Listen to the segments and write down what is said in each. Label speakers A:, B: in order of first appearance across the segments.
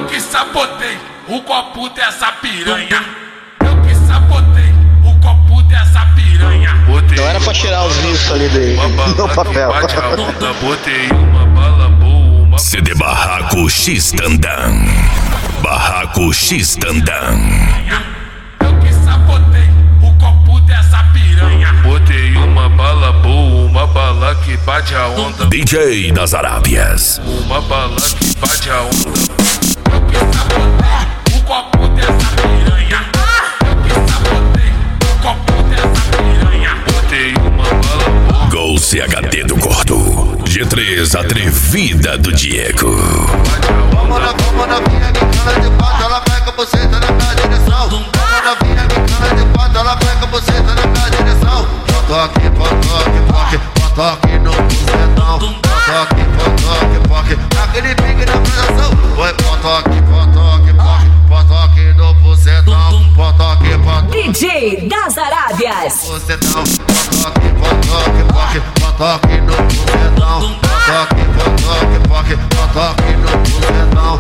A: que sabotei o copo dessa piranha. Eu que sabotei o copo dessa piranha.
B: Não era pra tirar os riscos ali do papel.
A: Botei uma bala boa,
C: CD Barraco X Tandam. Barraco X Tandam.
A: eu que sabotei o copo dessa piranha. Botei uma bala boa, uma bala que bate a onda.
C: DJ das Arábias.
A: Uma bala que bate a onda. Eu que sabotei o copo dessa piranha. Eu que sabotei o copo dessa piranha. Botei uma bala boa.
C: Gol CHD do Gordo. G3 Atrevida do Diego.
D: Vamos novinha, me cana de quatro, ela pega você, tá na minha direção. Vamos novinha, me cana de quatro, ela pega você, tá na minha direção. Toque, toque no bucetão. Toque, aquele pique na pressão. Oi, toque no bucetão. Toque,
E: DJ das Arábias.
D: bucetão. Toque no bucetão. Toque no bucetão.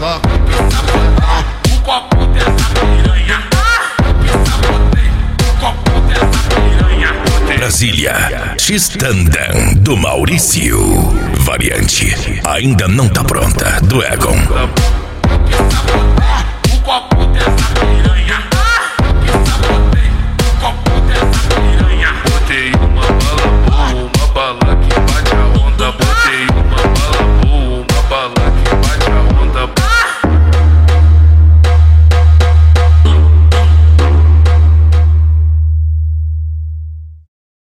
A: O copo dessa piranha. Eu que sabotei o copo dessa piranha.
C: Brasília, X Tandam do Maurício. Variante, ainda não tá pronta, do Egon.
A: Eu que sabotei o copo dessa piranha.